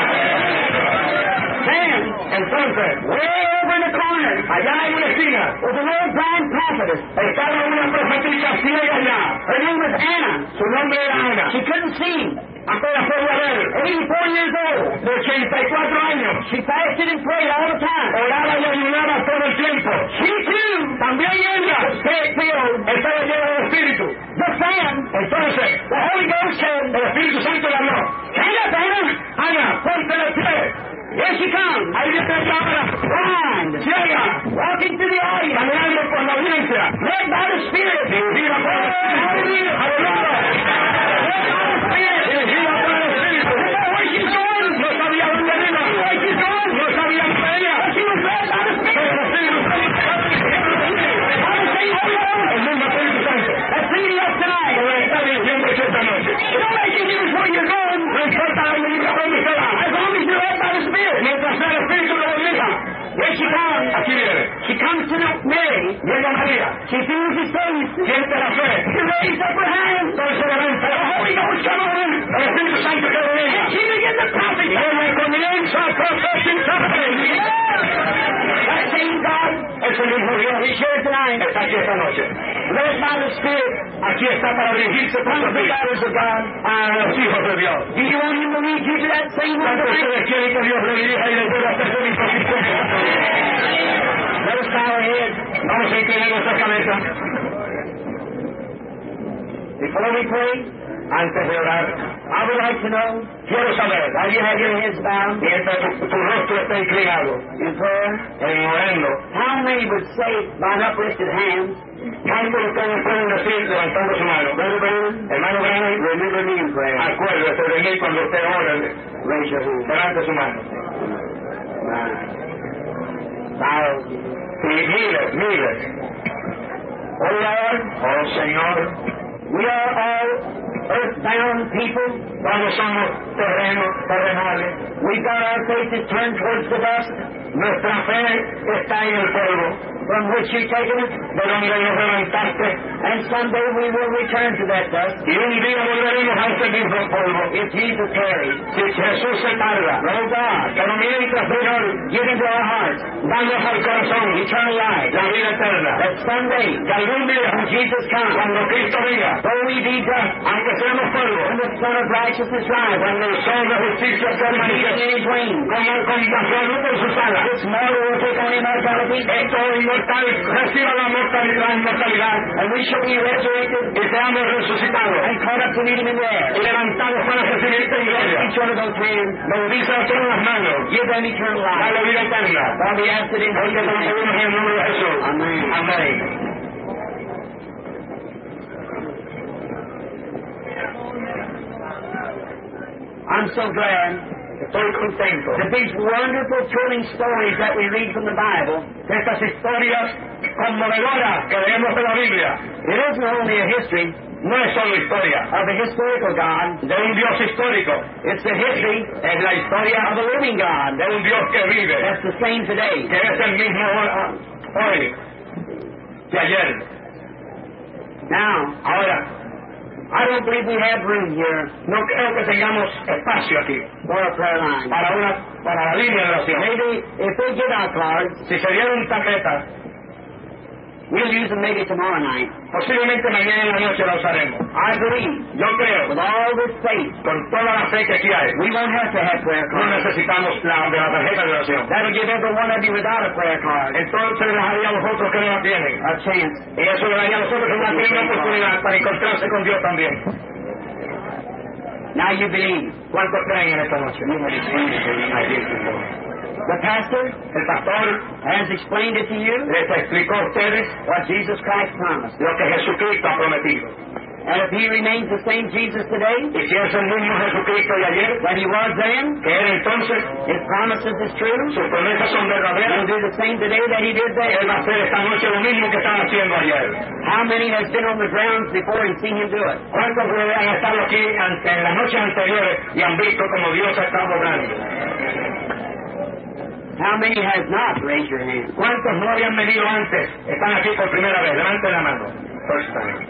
Then, Entonces, way over in the corner, allá en una esquina, was an old blind prophetess. estaba una profetisa ciega allá. Her name was Anna. Su nombre era Ana. She couldn't see. Apenas podía ver. eighty-four years old. De ochenta y cuatro años. She fasted and prayed all the time. Oraba y ayunaba todo el tiempo. She too, También ella spirit-filled, estaba llena de espíritu. the fan, Entonces, the Holy Ghost said, el Espíritu Santo le habló. stand up, Anna. Ana, ponte de pie. Here she comes. Ahí viene ella ahora. Blind, Ciega. walking through the audience, Caminando por la audiencia. led by the Spirit. Dirigida por el Espíritu. Aleluya. Dirigida por el Espíritu. No sabía dónde iba. No sabía dónde ella. Pero el Espíritu Santo. El mismo Espíritu Santo. That's leading us tonight. Como está diciendo esta noche. Don't make you use where you're going. No importa la medida dónde se va. As long as you're led by the Spirit. Mientras el Espíritu lo bendiga. Here she comes. Aquí viene. She comes to Mary. Viene a María. She feels his face. Siente la fe. She raised up her hand. Entonces se levanta. El Holy Ghost come on. El Espíritu Santo que lo bendiga. She began to prophesy. Y ella comienza a profetizar. That same God Es el mismo Dios. is here tonight. Está aquí esta noche. Led by the Spirit. Aquí está para dirigirse por los daughters of God. a los hijos de Dios. Do you want him to lead you to that same one ¿Cuántos de tonight? ustedes quieren que Dios le dirija y le pueda hacer su disposición? Let us bow our heads. Vamos a inclinar nuestra cabeza. Before we pray, Antes de orar, I would like to know, quiero saber, while you have your heads bowed mientras tu, tu rostro está inclinado, in prayer, en orando, how many would say by an uplifted hand, ¿cuántos de ustedes pueden decir levantando su mano? Brother Branham, Hermano Branham, remember me in prayer. acuérdese de mí cuando usted ore, Raise your hand. levante su mano. Thousands. Y miles, miles. Oh Lord, Oh Señor, we are all earthbound people. cuando somos terrenos, terrenales, We've got our faces turned towards the dust, nuestra fe está en el polvo, from which you've taken us, de donde nos levantaste, and someday we will return to that dust. y un día volveremos a ese mismo polvo. If Jesus tarries, Si Jesús se tarda, oh God, pero mientras Señor, give into our hearts danos al corazón eternal life, la vida eterna, that someday, que algún día, when Jesus comes, cuando Cristo venga, though we be dust, aunque seamos polvo, when the Son of Righteousness rise, cuando el sol de justicia se in manifieste, his wings, con, con bajo la luz de sus alas, This mortal will take on immortality. Esto inmortal reciba la mortalidad, la inmortalidad. And we shall be resurrected Y seamos resucitados. and caught up to meet him in the air. Y levantados para recibirte en gloria. Each one of those hands, Bendice a todas las manos. give them eternal life. Dale vida eterna. While we ask it in Porque te lo Jesus' name. pedimos en el nombre de Jesús. Amén. Amén. I'm so glad Estoy contento that these wonderful, thrilling stories that we read from the Bible, de estas historias conmovedoras que leemos de la Biblia. it isn't only a history No es solo historia of a historical God, de un Dios histórico. it's the history Es la historia of a living God de un Dios que vive, that's the same today. que es el mismo hoy, hoy que ayer. Now, Ahora, I don't believe we have room here no creo que tengamos espacio aquí for a prayer line. para una para la línea de oración. Maybe if they get our cards, Si se dieron tarjetas, we'll use them maybe tomorrow night. posiblemente mañana en la noche la usaremos. I believe, Yo creo, with all this faith, con toda la fe que aquí hay, we won't have to have prayer no cards. necesitamos la de la tarjeta de oración. That'll give every one of you without a prayer card Entonces les daría a los otros que no la tienen. a chance. Y eso le daría a los otros que no la tienen una oportunidad para encontrarse con Dios también. Now you believe. ¿Cuántos creen en esta noche? Aquí, The pastor el pastor has explained it to you les explicó a ustedes what Jesus Christ promised. lo que Jesucristo ha prometido. And if he remains the same Jesus today Y si es el mismo Jesucristo de ayer, that he was then, que era entonces, his promises is true, sus promesas son he'll verdaderas, do the same today that he did Él then. va a hacer esta noche lo mismo que estaba haciendo ayer. How many has been on the grounds before and seen him do it? ¿Cuántos han estado aquí ante- en las noches anteriores y han visto como Dios ha estado obrando? How many has not? Raise your hand. ¿Cuántos no habían venido antes? Están aquí por primera vez. Levanten la mano. First time.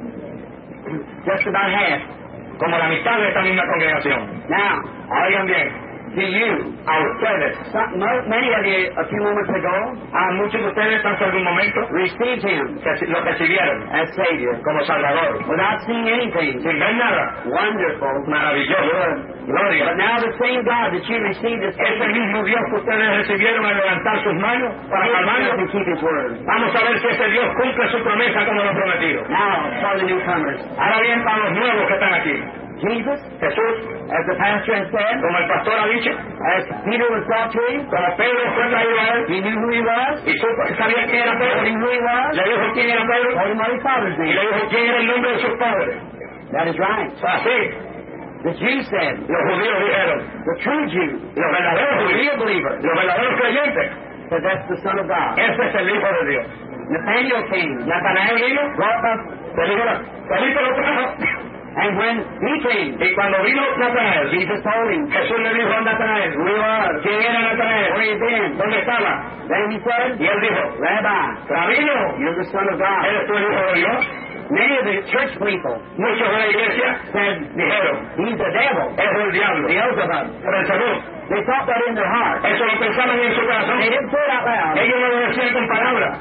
Just about half. Como la mitad de esta misma congregación. Now, Oigan bien, to you, a ustedes, some, mo- many of you a few moments ago a muchos de ustedes hace algún momento received him que lo recibieron as Savior como Salvador, without seeing anything. sin ver nada. Wonderful. Maravilloso. But Gloria. now the same God that you received as Ese Savior mismo Dios que ustedes recibieron al levantar sus manos para can salvarnos, keep His word. vamos a ver si ese Dios cumple su promesa como lo ha prometido. Now, for the newcomers, Ahora bien, para los nuevos que están aquí, Jesus, Jesús, as the pastor has said, como el pastor ha dicho, as Peter was brought to him, como Pedro fue traído a él he knew who he was, y supo que sabía quién era told Pedro, him who he was, le dijo quién era Pedro told him what his father's y le name. dijo quién era el nombre de sus padres. That is right. Así, The Jews said, los judíos dijeron, the true Jew, los verdaderos the judíos, real believer, los verdaderos creyentes, said that's the Son of God. ese es el Hijo de Dios. Nathaniel came, Natanael vino, brought up, le dijo, Felipe lo trajo, and when he came, y cuando vino Natanael, Jesus told him Jesús le dijo a Natanael, who he was, ¿quién era Natanael? where he been. ¿Dónde estaba? Then he said, Y él dijo, Rabbi, Rabino, you're the Son of God. ¿eres tú el Hijo de Dios? Many of the church people Muchos de la iglesia said, dijeron, he's the devil, es el diablo, Beelzebub. pero el Señor, They thought that in their heart. eso lo pensaban en su corazón, They didn't say it out loud. ellos no lo decían con palabras,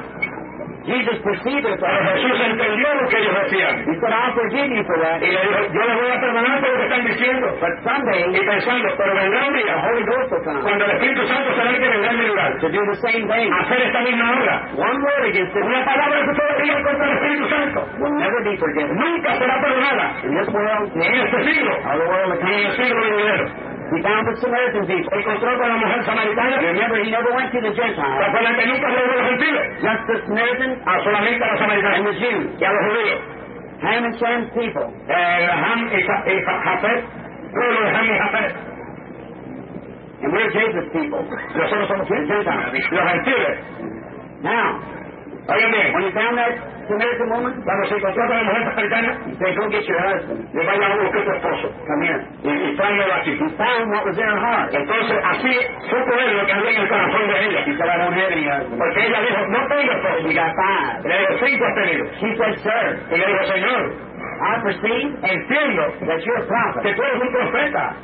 Jesus perceived it. pero Jesús entendió lo que ellos decían, He said, I'll forgive you for that. y le dijo, yo les voy a perdonar por lo que están diciendo, But someday, y pensando, pero vendrá un the día, Holy Ghost will come cuando el Espíritu Santo será el que vendrá en mi lugar, to do the same thing. a hacer esta misma obra, One word against it una palabra que ustedes digan contra el Espíritu Santo, will never be forgiven. nunca será perdonada, In this world, ni en este siglo, or the world to ni en come. el siglo venidero. He found the Samaritan people. Se encontró con la mujer samaritana, Remember, he never went to the Gentiles. recuerdan que nunca habló de los gentiles, Just the Samaritan a solamente a los and samaritanos the Jews. y a los judíos. Ham and Sham's people. Eh, Ham y Ja- y Ja- Jafet, pueblo de Ham y Jafet. And we're Jesus' people. Nosotros somos The Gentiles. los gentiles. Now, Oigan bien, when he found that Samaritan woman, cuando se encontró con la mujer samaritana, he said, go get your husband. le vaya a buscar tu esposo Come here. y, y tráemelo aquí. He found what was in her heart. Entonces así supo él lo que había en el corazón de ella, He said, I don't have any husband. porque ella dijo, no tengo esposo. You got five. Y le dijo, cinco has tenido. She said, sir, Y le dijo, Señor, I perceive entiendo that you're a prophet. que tú eres un profeta.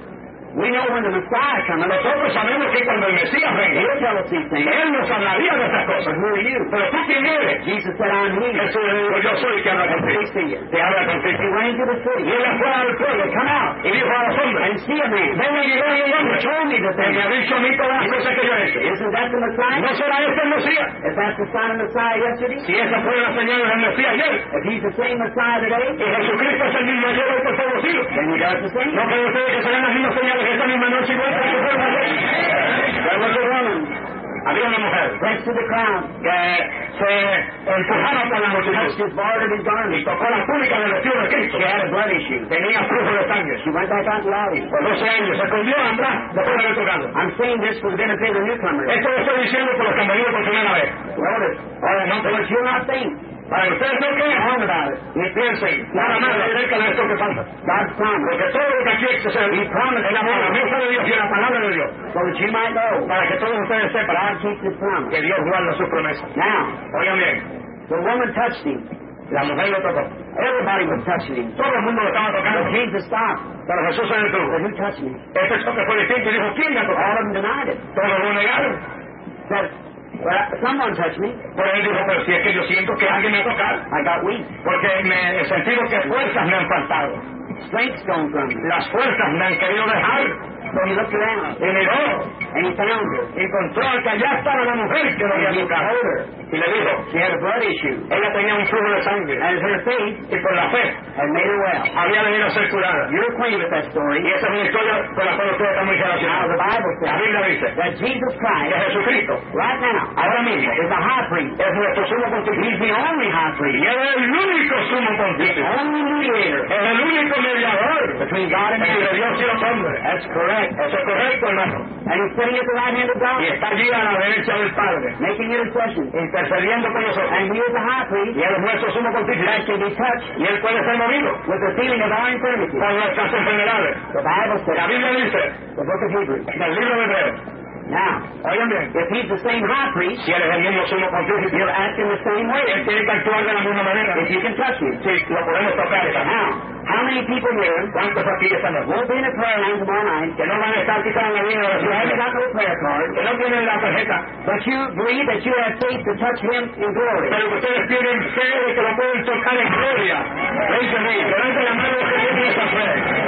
We know when the Messiah comes. Nosotros sabemos que cuando el Mesías venga, He'll tell us these things. Él nos hablaría de estas But cosas. who are you? Pero tú quién eres? Jesus said, I'm He. Jesús le dijo, yo soy el que habla contigo. Speak to you. Te habla He contigo. went into the city. Y él fue al pueblo, Come out y dijo a los hombres, and see a man. vengan y vean un hombre. He told me the Que me thing. ha dicho a mí todas las cosas que yo he hecho. Isn't that the Messiah? ¿No será este el Mesías? If that's the sign of Messiah yesterday, Si esa fue la señal del Mesías ayer, if He's the same Messiah today, y Jesucristo es el mismo ayer hoy por todos los siglos, then He does the same. ¿no cree ustedes que serán las mismas señales esta misma noche igual que se fueron ayer? There was a woman Había una mujer pressed to the crowd, que se empujaba por la touched multitud His border of His y garment. tocó la túnica del vestido de Cristo. She had a blood issue. Tenía flujo de sangre. She went back out to the audience. Por doce años se escondió a andar después de haber tocado. I'm saying this for the benefit of the newcomers. Esto lo estoy diciendo por los que han venido por primera vez. Notice, Ahora, no, pero but you'll not think para que ustedes no crean wrong about it. ni piensen nada más acerca de esto que pasa. God's promise. Porque todo lo que aquí se He promised en la His promesa de Dios y en la palabra de Dios, so that you might know para que todos ustedes sepan God keeps His promise. que Dios guarda sus promesas. Now, Oigan bien, the woman touched Him. la mujer lo tocó. Everybody was touching Him. Todo el mundo lo estaba But tocando. Jesus stopped. Pero Jesús se Said, detuvo. who touched me? Este choque fue distinto y dijo, ¿quién me All tocó? of them denied it. Todos lo negaron. Said, well, someone touched me. Pero él dijo, pero si es que yo siento que alguien me ha tocado, I got weak. porque me he sentido que fuerzas me han faltado. Strength's gone from me. Las fuerzas me han querido dejar. So he looked around Y miró, and he found her. encontró que allá estaba la mujer que lo había And he tocado. told her Y le dijo, she had a blood issue. ella tenía un flujo de sangre. And her faith Y por la fe had made her well. había venido a ser curada. You're acquainted with that story. Y esa es una historia con la cual ustedes están muy Now, the relacionados. Bible La says Biblia dice that Jesus que Christ, Jesucristo, right now, ahora mismo, is the high priest. es nuestro sumo He's pontífice. the only high Y priest, él es el único sumo pontífice. only mediator Es el único mediador between God and entre man. Dios y los hombres. That's correct. Eso es correcto, hermano. And he's sitting at the right hand of God, Y está allí a la derecha del Padre, making intercession. intercediendo con nosotros. And he is the high priest Y él es nuestro sumo that pontífice. can be touched Y él puede ser movido with the feeling of our infirmity. por nuestras enfermedades. The Bible La says, Biblia dice, the book of Hebrews. del libro de Hebreos, Now, oigan bien, if he's the same high priest, si él es el mismo sumo pontífice, he'll act in the same way. él tiene que actuar de la misma manera. If you can touch him. Sí, lo podemos tocar esta noche. Now, how many people here ¿Cuántos aquí esta noche? won't be in a prayer line tomorrow night, Que no van a estar quizás en la línea de you haven't oración, got no prayer card, que no tienen la tarjeta, but you believe that you have faith to touch him in glory? pero que ustedes tienen fe de que lo pueden tocar en gloria. Veinte mil, levanta la mano que tienen esa fe.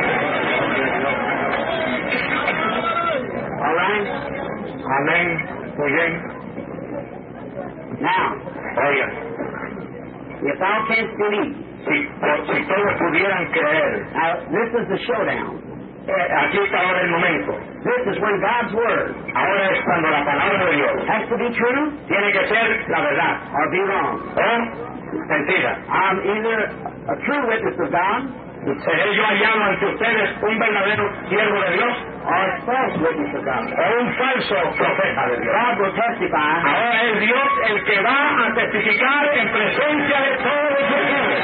All right? Amén. Muy bien. Now, Oigan, if thou canst believe, si, por- si todos pudieran creer, now this is the showdown. eh, aquí está ahora el momento. This is when God's word Ahora es cuando la palabra de Dios has to be true tiene que ser la verdad or be wrong. o mentira. I'm either a true witness of God ¿Seré yo hallado ante ustedes un verdadero siervo de Dios or a false witness of God. o un falso profeta de Dios? God will testify, Ahora es Dios el que va a testificar en presencia de todos ustedes.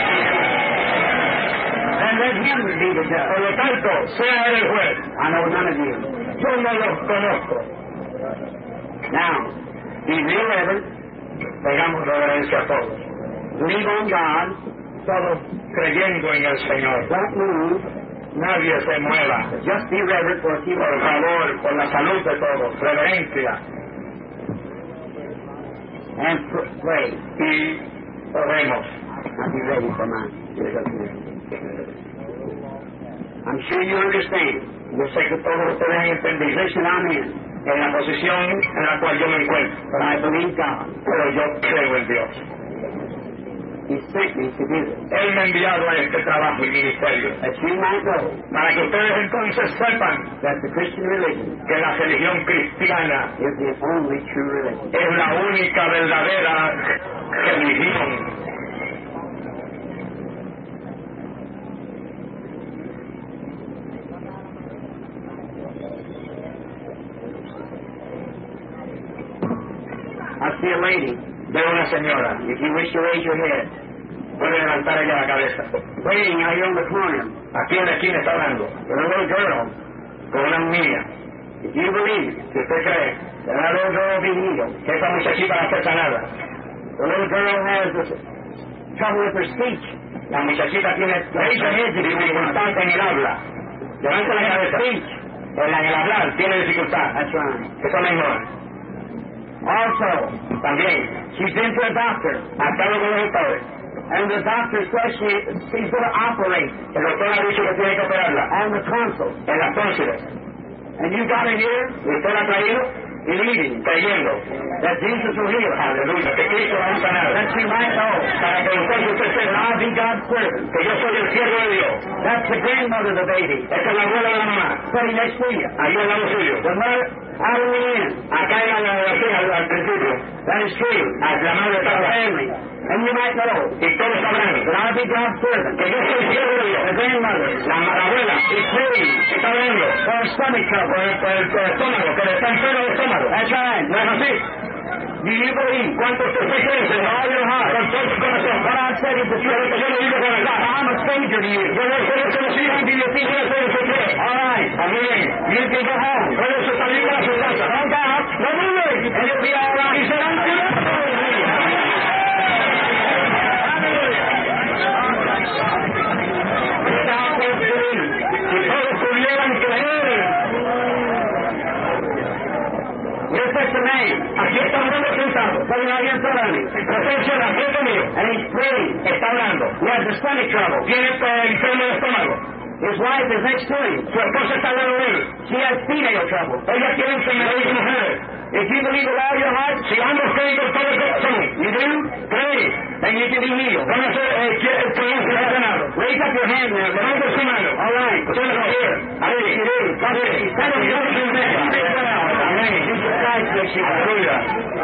and let him be the Por judge. lo tanto, sea él el juez. I know none of you. Yo no los conozco. Now, be real reverent, Tengamos reverencia a todos. believe on God, Todos creyendo en el Señor. don't move, Nadie se mueva. just be reverent for a few Por moments. favor, por la salud de todos. Reverencia. And pr- pray. Y oremos. I'll be ready for mine. I'm sure you understand Yo sé que todos ustedes han the entendido position I'm in, en la posición en la cual yo me encuentro. but I believe God. Pero yo creo en Dios. He sent me to do this, Él me ha enviado a este trabajo y ministerio that you might know para que ustedes entonces sepan that the Christian religion que la religión cristiana is the only true religion. es la única verdadera religión. I see a lady. Veo una señora, If you wish to raise your head, puede levantar ella la cabeza. waiting out here on the corner, Aquí en la esquina está hablando with a little girl. con una niña. If you believe Si usted cree that that little girl will be healed, que esa muchachita va a ser sanada, the little girl has this trouble with her speech. la muchachita tiene dificultad en el habla. Levanta la cabeza. Speech. En el hablar tiene dificultad. That's right. Eso mismo es. Also, También, she's been to a doctor, ha estado con los doctores. and the doctor says she, she's going to operate El doctor ha dicho que tiene que operarla on the tonsils. en las tónsiles. And you got it here, Y usted la ha traído believing creyendo. that Jesus will heal her. Aleluya, que Cristo va a sanar. That she might know Para que entonces usted that sepa I'll be God's servant. que yo soy el siervo de Dios. That's the grandmother of the baby. Esta es la abuela de la mamá. Sitting next to you. Ahí al lado suyo. The mother out of the end. Acá en la oración al, al principio. That is true. Al llamar de The Pablo. family. And you might know Y todos sabrán that I'll be God's servant. que yo soy siervo de Dios. The grandmother La, la abuela is praying está hablando for a stomach por trouble. el, por el, por el estómago, que le está enfermo el estómago. That's right. ¿No es así? Do you believe? ¿Cuánto usted se cree, Señor? All your heart. Con todo su corazón. What I said is the Yo lo truth. que yo le digo con verdad. I'm a stranger to you. Yo no soy desconocido ante Dios, sí, yo soy el que cree. All right. Amén. You can go home. Puede usted salir para su casa. Don't doubt. No dude. And you'll be all right. Y serán curados. Si todos pudieran creer. Here's the man. Aquí está un hombre sentado. Sitting right here in front of me. En presencia de la frente mío. And he's praying. Está hablando. He has the stomach trouble. Tiene eh, enfermo de estómago. His wife is next to him. Su esposa está al lado de él. She has female trouble. Ella tiene enfermedad de mujeres. If you believe with all your heart, Si ambos creen con todo el corazón, you do, cree, then you can be healed. van a ser eh, que- que van a ser sanados. Raise up your hand there. Levante su mano. All right. Usted lo quiere. Ahí. You do. Ahí. Stand up. You do. Amén. Jesus Christ makes you well. Aleluya.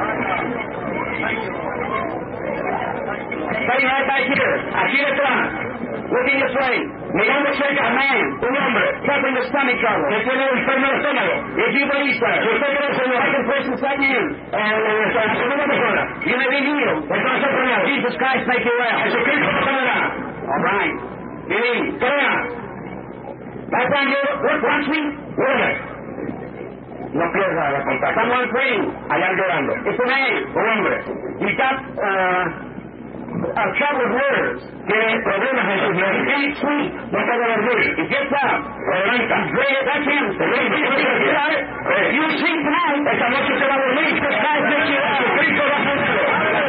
Sitting right back here. Aquí detrás, Looking this way. mirando cerca, A man. un hombre Suffering with stomach trouble. que tiene enfermo de estómago. If you believe, Si sir. usted cree, Señor, Second person sitting in. eh, la segunda persona, You may be healed. está sanado. Jesus Christ make you well. Jesucristo te sanará. All right. Believe. Crea. Right down here. Look, watch me. Ore. No pierda la contacto. Someone praying. Allá llorando. It's a man. Un hombre He's got uh, uh, trouble with nerves. tiene problemas en sus He nervios. can't sleep. No puede dormir. He gets up. Se levanta. Great, that's him. You got it? Eh, You sleep tonight. Esta noche se va a dormir. Jesus Christ makes you well. Jesucristo va a sanarlo.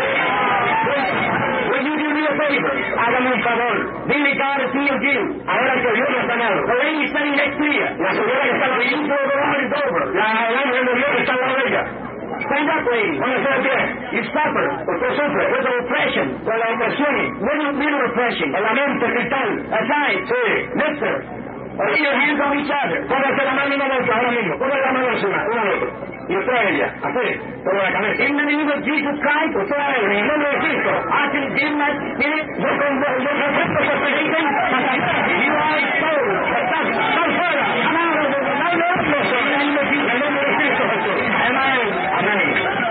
Will you do me a favor? Hágame un favor. Dime God has healed you. Ahora que Dios lo ha sanado. The lady sitting next to you. La señora que está The ahí, angel of the Lord is over. la el ángel de Dios está al lado de ella. Stand up, lady. Póngase de pie. You suffer Usted sufre with oppression. con la opresión, Mental, mental oppression. en la mente mental. That's right. Sí. Mister, lay your hands on each other. Póngase la mano en la boca ahora mismo. Póngase la mano encima, uno al otro. Y usted a ella, así, sobre la cabeza. In the name of Jesus Christ, Usted a él, en el nombre de Cristo. I condemn that spirit. Yo con yo concepto ese espíritu, Satanás, You are exposed. estás tan fuera. Come out of the No, no, no, en el nombre de Cristo, en el nombre de Cristo Jesús. Amen. Amén.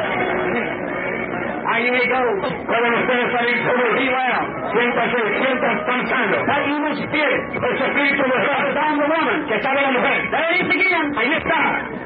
Now you may go. Pueden ustedes salir Be seguros. well. Siéntanse, siéntanse descansando. That evil spirit Ese espíritu de that is on the woman. que está de la mujer. There it is again. Ahí está.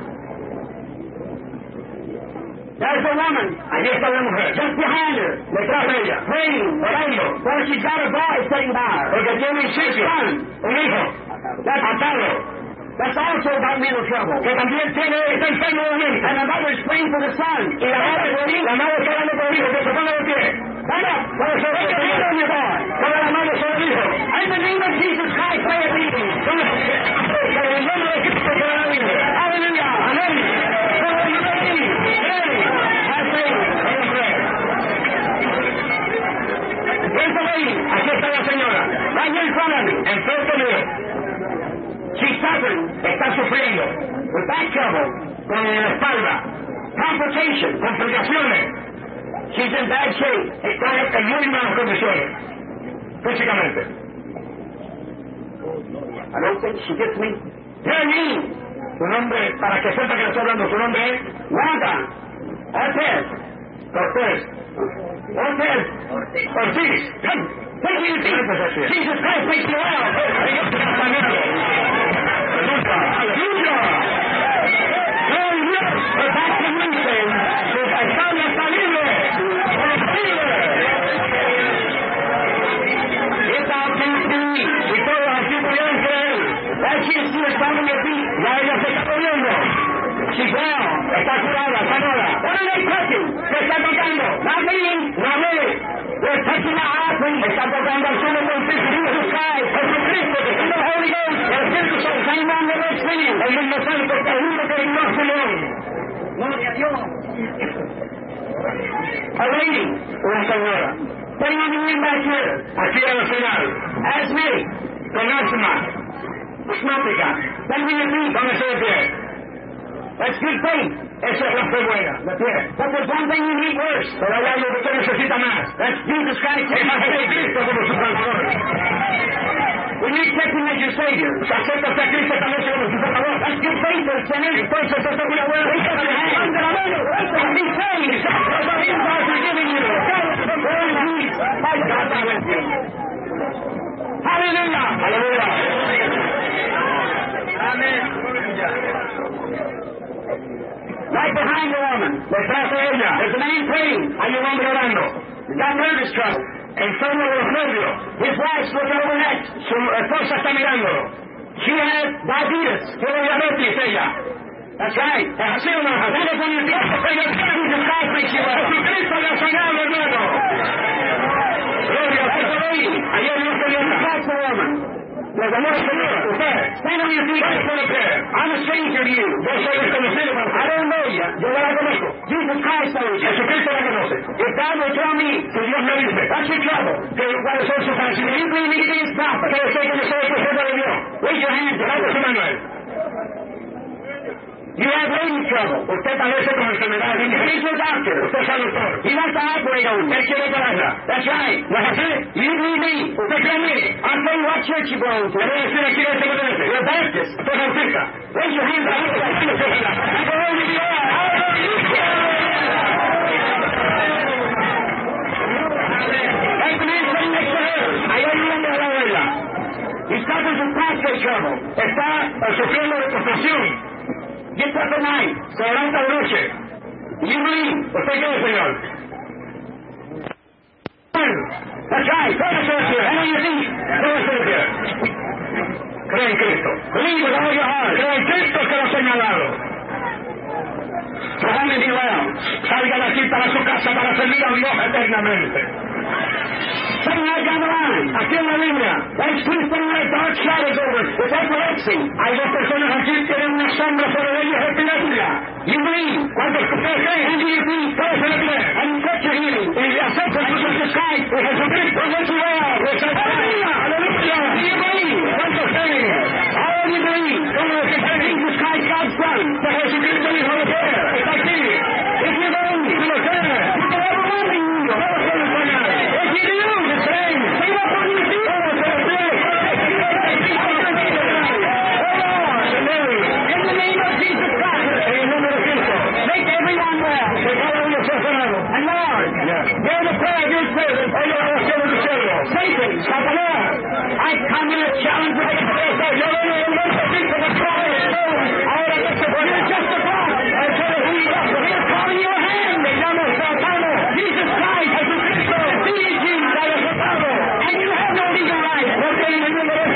There's the woman. Ahí está la mujer. Just behind her. Detrás de ella. Praying. Orando. Well, she's got a boy sitting by her. Porque tiene un sitio. Un hijo. Atado. That's also got mental trouble. Que también tiene, está enfermo de mente. And the mother's praying for the son. Y la madre, la madre está orando por el hijo. Que se ponga de pie. Stand up. Por eso, Take your hand on your boy. ponga la mano sobre el hijo. In the name of Jesus Christ, pray a meeting. Que en el nombre de Cristo se la libre. Hallelujah. Amén. So you believe. Cree. Have faith. Vamos a ver. Here's the lady. Aquí está la señora. Right here in front of me. Enfrente mío. She's suffering Está sufriendo with back trouble, con la espalda. complications. Complicaciones. She's in bad shape. Está en muy malas condiciones. Físicamente. I don't think she gets me. Her name. Su nombre, para que sepa que le estoy hablando, su nombre es Wanda. Ortez. Cortés. Ortez. Ortiz. Take it easy. Gracias, Jesus Christ makes you well. Dios te ha sanado. Aleluya. Gloria a Dios. Her back is loosened. Su espalda está libre. Libre. It's all can see. Y todos aquí pudieron creer. That she is still standing your feet. Ya ella se está Está curada, sanada. What are they touching? ¿Qué está tocando? Not me. No me. They're touching the high priest. Está tocando al sumo pontífice. Jesus Christ. Jesucristo, que And the Holy Ghost. el Espíritu Santo. Same one that lives in him. El mismo santo que es uno que es más Simón. Gloria a Dios. A lady, una señora. Putting on the wind back here. Aquí en el final. Asthmatic. Con asma. Asmática. Let me repeat. Póngase de pie. That's good faith. Esa es la fe buena. De pie. But there's one thing you need worse. Pero hay algo que usted necesita más. That's Jesus Christ. Es a Jesucristo como su Salvador. When you accept Him as your Savior, Si aceptas a Cristo también como su Salvador. that's good faith for sinners. Entonces esa es una buena fe. Under the label, and be saved. The sins are forgiven you. Glory to Jesus. God be with you. Hallelujah. Aleluya. Amén. Right behind the woman, Detrás de ella there's a man praying. hay un hombre orando. He's got nervous trouble. Enfermo de los nervios. His wife's looking over next. Su esposa está mirándolo. She has diabetes. Tiene diabetes ella. That's right. ¿Es así o no es así? That is on your feet. Jesus Christ makes you well. Jesucristo le ha sanado, hermano. Gloria a Dios. Ayer no se dio nada. That's the woman. Le llamó el Señor. Usted. Stand on your feet. Póngase de pie. I'm a stranger to you. Yo soy desconocido para I usted. don't know you. Yo no la conozco. Jesus Christ knows you. Jesucristo la conoce. If God will tell me, Si Dios me dice, what's your trouble? que cuáles son sus If padecimientos, you believe me to be His prophet, que sé que yo soy el profeta de Dios. raise your hands. Levante su mano a él. You have ladies trouble. Usted padece con enfermedades. He's your doctor. Usted es el doctor. He wants to operate on you. Él quiere operarla. That's right. ¿No es así? You believe me. ¿Usted cree en mí? I'll tell you what church you belong to. Le voy a decir aquí en este continente. You're a Baptist. Usted es bautista. Raise your hands. Levante las manos, Señora. Glory to God. Like the man sitting next to her. Ahí hay un hombre al lado de ella. He suffers with prostate trouble. Está eh, sufriendo de confusión. Gets up at night. Se levanta de noche. You believe. ¿Usted cree, Señor? That's right. Póngase de pie. Stand on your feet. Póngase de pie. Cree en Cristo. Believe with all your heart. Cree en Cristo que lo ha señalado. For home to be well. Salga de aquí para su casa para servir a Dios eternamente. Sitting right down the line. Aquí en la línea There's two thin red dark shadows over it. It's epilepsy. hay dos personas aquí que tienen una sombra sobre ellos epilepsia. You believe. ¿Cuántos ustedes creen? Hand to your feet. Póngase de pie. And touch your healing. Y acepten And su Jesus Christ. Y Jesucristo es su well. Aleluya. Aleluya. Do you believe? ¿Cuántos creen? All of you believe. ¿Cómo es que creen? Jesus Christ, God's Son. Que Jesucristo el Hijo de Dios está aquí. If you believe, Si lo creen, you can have a woman in you. todos pueden soñar. If you do, Si creen, stand up on your feet. pónganse de pie. In the name of Jesus Christ, En el nombre de Cristo. make everyone well. Que cada uno sea sanado. And Lord, hear the prayer of your servant. Oye la oración de tu siervo. Satan, Satanás, I come here to challenge you. Yo vengo en el nombre de Cristo que trae el fuego. Ahora que se puede. You're just a prophet. Eso es un brazo. He's calling your hand. Me llamo Satano. Jesus Christ, Jesucristo. defeated you. La derrotado. And you have no legal right. No tiene ningún derecho.